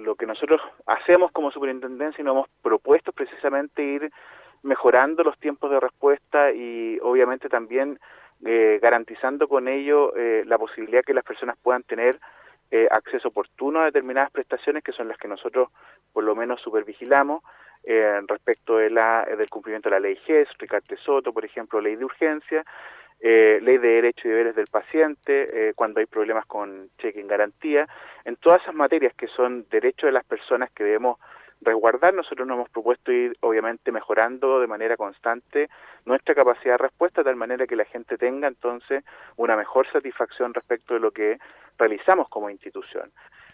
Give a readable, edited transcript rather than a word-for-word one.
lo que nosotros hacemos como superintendencia y nos hemos propuesto precisamente ir mejorando los tiempos de respuesta y obviamente también garantizando con ello la posibilidad que las personas puedan tener acceso oportuno a determinadas prestaciones que son las que nosotros por lo menos supervigilamos respecto del cumplimiento de la ley GES, Ricarte Soto, por ejemplo, ley de urgencia, ley de derechos y deberes del paciente, cuando hay problemas con cheque en garantía. En todas esas materias que son derechos de las personas que debemos resguardar, nosotros nos hemos propuesto ir obviamente mejorando de manera constante nuestra capacidad de respuesta, de tal manera que la gente tenga entonces una mejor satisfacción respecto de lo que realizamos como institución.